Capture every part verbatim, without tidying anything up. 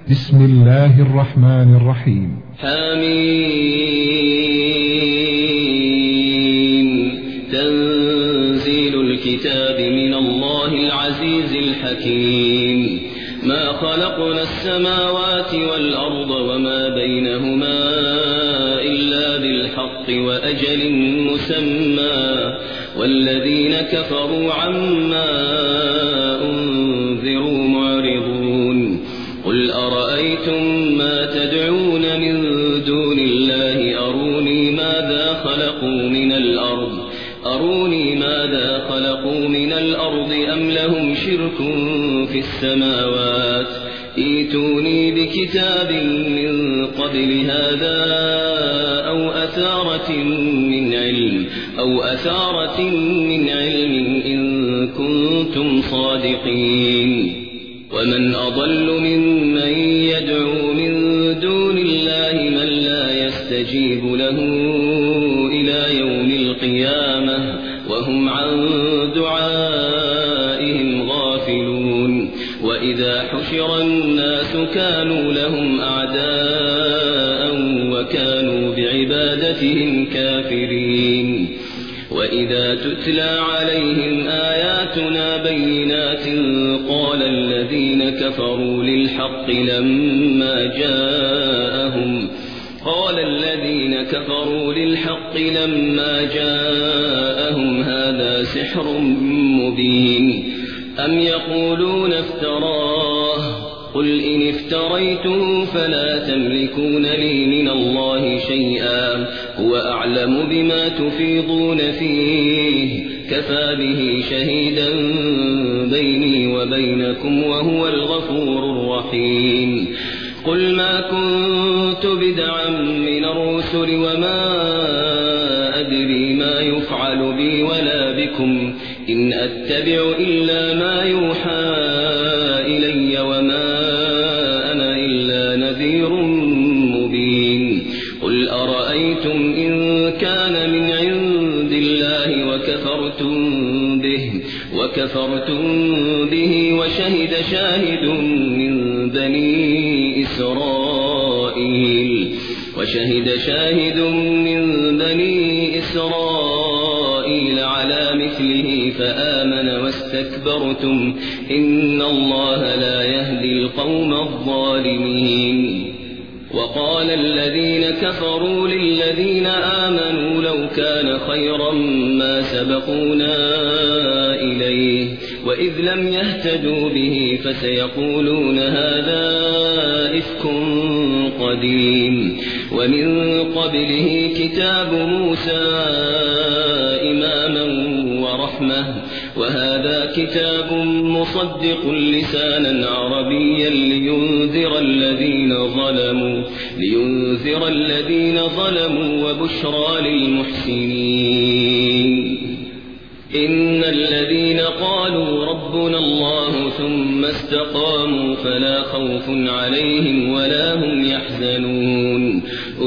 بسم الله الرحمن الرحيم. حميم. تنزيل الكتاب من الله العزيز الحكيم. ما خلقنا السماوات والأرض وما بينهما إلا بالحق وأجل مسمى والذين كفروا عما أنذروا معرضون. قل أرأيتم ما تدعون من دون الله أروني ماذا خلقوا من الأرض أروني ماذا خلقوا من الأرض أم لهم شرك في السماوات ائتوني بكتاب من قبل هذا أو أثارة من علم أو أثارة من علم إن كنتم صادقين. ومن أضل ممن يدعو من دون الله من لا يستجيب له إلى يوم القيامة وهم عن دعائهم غافلون. وإذا حشر الناس كانوا لهم أعداء وكانوا بعبادتهم كافرين. وإذا تتلى عليهم آياتنا بينات قال الذين كفروا للحق لما جاءهم قال الذين كفروا للحق لما جاءهم هذا سحر مبين أم يقولون افتراه قل إن افتريته فلا تملكون لي من الله شيئا هو أعلم بما تفيضون فيه كفى به شهيدا بيني وبينكم وهو الغفور الرحيم. قل ما كنت بدعا من الرسل وما أدري ما يفعل بي ولا بكم إن أتبع إلا ما يوحى إلي وما أنا إلا نذير مبين. قل أرأيتم إن كان من عند الله وكفرتم به وكفرتم به وشهد شاهد من بني إسرائيل وشهد شاهد من بني إسرائيل على مثله فآمن واستكبرتم إن الله لا يهدي القوم الظالمين. وقال الذين كفروا للذين آمنوا لو كان خيرا ما سبقونا إليه وإذ لم يهتدوا به فسيقولون هذا إفك قديم. ومن قبله كتاب موسى إماما ورحمة وهذا كتاب مصدق لسانا عربيا لينذر الذين ظلموا لينذر الذين ظلموا وبشرى للمحسنين. إن الذين قالوا ربنا الله ثم استقاموا فلا خوف عليهم ولا هم يحزنون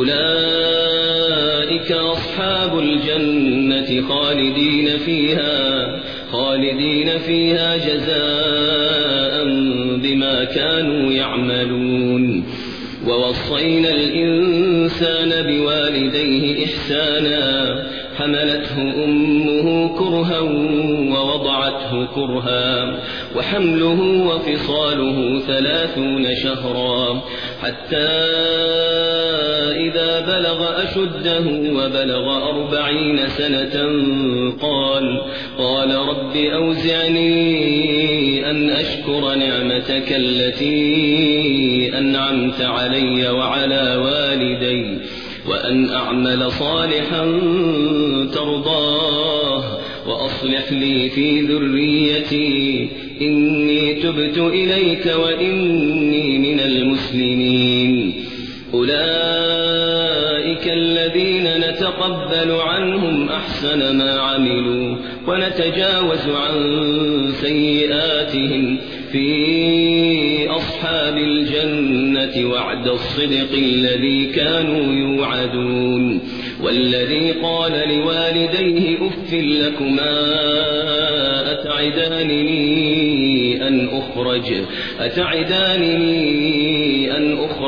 أولئك أصحاب الجنة خالدين فيها خالدين فيها جزاء بما كانوا يعملون. ووصينا الإنسان بوالديه إحسانا حملته أمه كرها ووضعته كرها وحمله وفصاله ثلاثون شهرا حتى إذا بلغ أشده وبلغ أربعين سنة قال قال رب أوزعني أن أشكر نعمتك التي أنعمت علي وعلى والدي وأن أعمل صالحا ترضاه وأصلح لي في ذريتي إني تبت إليك وإني من المسلمين. أولئك الذين نتقبل عنهم أحسن ما عملوا ونتجاوز عن سيئاتهم في أصحاب الجنة وعد الصدق الذي كانوا يوعدون. والذي قال لوالديه أف لكما أتعدانني أن أخرج أتعدانني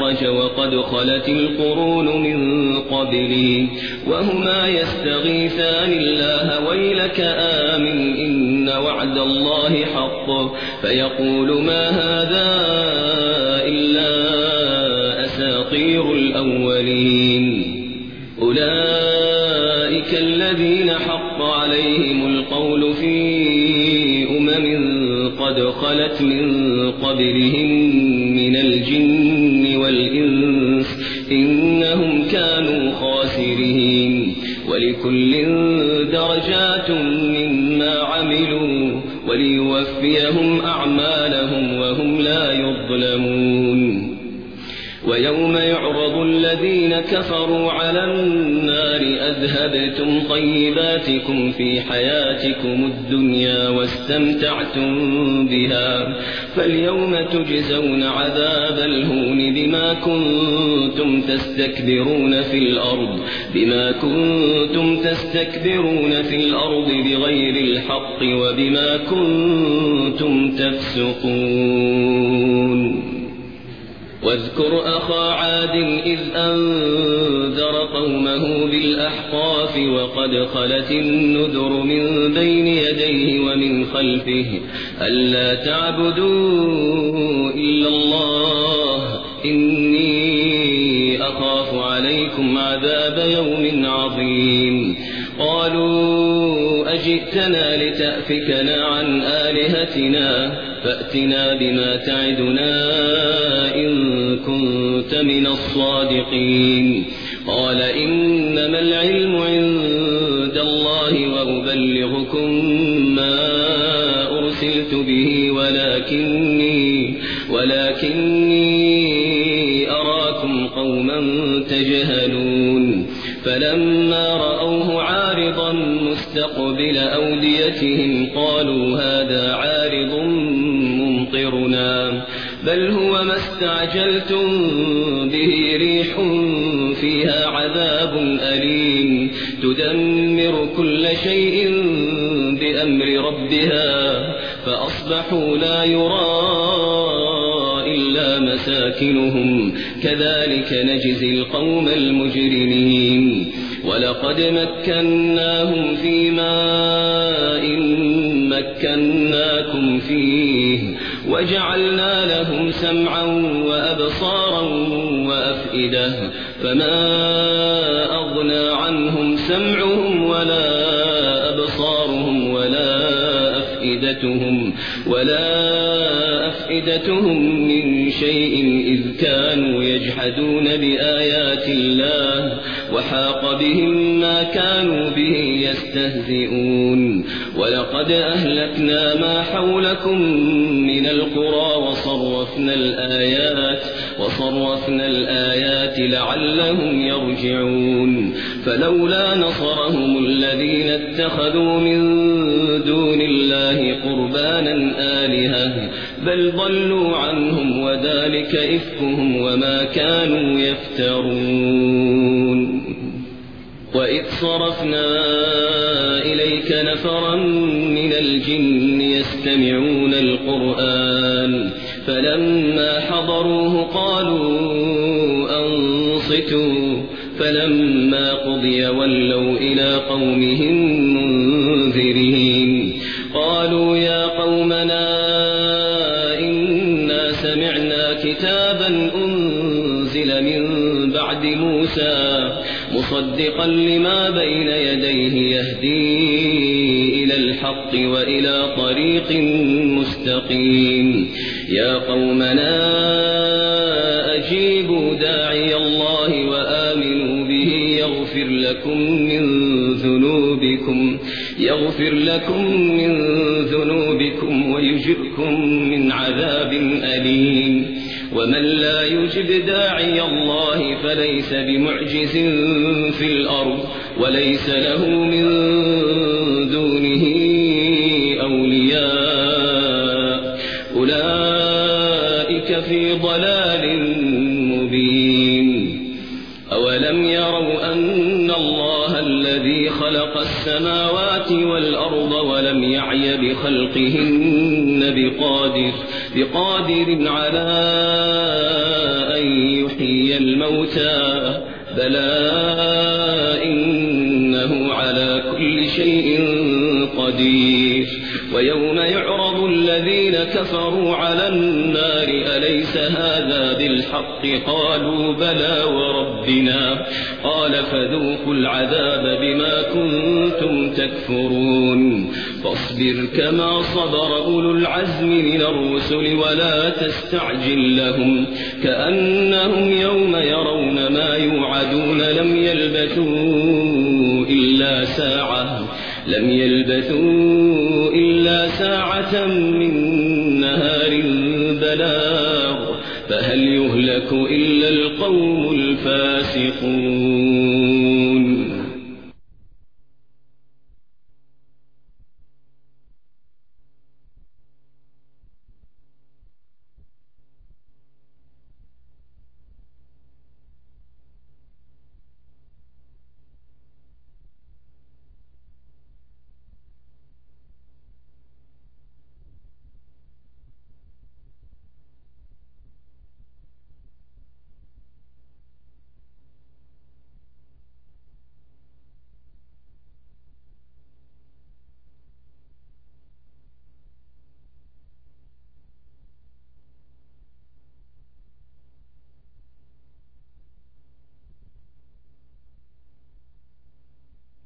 خرج وقد خلت القرون من قبلي وهما يستغيثان الله ويلك آمن إن وعد الله حق فيقول ما هذا إلا أساطير الأولين أولئك الذين حق عليهم القول في أمم قد خلت من قبلهم من الجن والإنس إنهم كانوا خاسرين ولكل درجات مما عملوا وليوفيهم أعمالهم وهم لا يظلمون ويوم يعرض الذين كفروا على النار أذهبتم طيباتكم في حياتكم الدنيا واستمتعتم بها فاليوم تجزون عذاب الهون بما كنتم تستكبرون في الأرض بما كنتم تستكبرون في الأرض بغير الحق وبما كنتم تفسقون واذكر أخا عاد إذ أنذر قومه بالأحقاف وقد خلت النذر من بين يديه ومن خلفه ألا تعبدوا إلا الله إني أخاف عليكم عذاب يوم عظيم قالوا أجئتنا لتأفكنا عن آلهتنا فأتنا بما تعدنا إن كنت من الصادقين قال إنما العلم عند الله وأبلغكم ما أرسلت به ولكني ولكني أراكم قوما تجهلون فلما رأوه عارضا مستقبل أوديتهم قالوا هذا عارض ممطرنا بل هو ما استعجلتم به ريح فيها عذاب أليم تدمر كل شيء بأمر ربها فأصبحوا لا يرى إلا مساكنهم كذلك نجزي القوم المجرمين ولقد مكناهم في ماء مكناكم فيه وجعلنا لهم سمعا وأبصارا وأفئدة فما أغنى عنهم سمعهم ولا أبصارهم ولا أفئدتهم ولا أفئدتهم من شيء إذ كانوا يجحدون بآيات الله وحاق بهم ما كانوا به يستهزئون ولقد أهلكنا ما حولكم من القرى وصرفنا الآيات وصرفنا الآيات لعلهم يرجعون فلولا نصرهم الذين اتخذوا من دون الله قربانا آلهة بل ضلوا عنهم وذلك إفكهم وما كانوا يفترون وإذ صرفنا إليك نفرا من الجن يستمعون القرآن فلما حضروه قالوا أنصتوا فلما قضي ولوا إلى قومهم منذرين قالوا يا قومنا إنا سمعنا كتابا أنزل من بعد موسى مصدقا لما بين يديه يهدي إلى الحق وإلى طريق مستقيم يا قومنا أجيبوا داعي الله وآمنوا به يغفر لكم من ذنوبكم يغفر لكم من ذنوبكم ويجركم من عذاب أليم ومن لا يجب داعي الله فليس بمعجز في الأرض وليس له من دونه أولياء أولئك في ضلال مبين أولم يروا أن الله الذي خلق السماوات والأرض ولم يعي بخلقهن بقادر, بقادر على أن يحيي يحيي الموتى بلى إنه على كل شيء قدير ويوم يعرض الذين كفروا على النار أليس هذا بالحق قالوا بلى وربنا قال فذوقوا العذاب بما كنتم تكفرون فاصبر كما صبر أولو العزم من الرسل ولا تستعجل لهم كأنهم يوم يرون ما يوعدون لم يلبثوا إلا ساعة لم يلبثوا إلا ساعة من نهار بلاغ فهل يهلك إلا القوم الفاسقون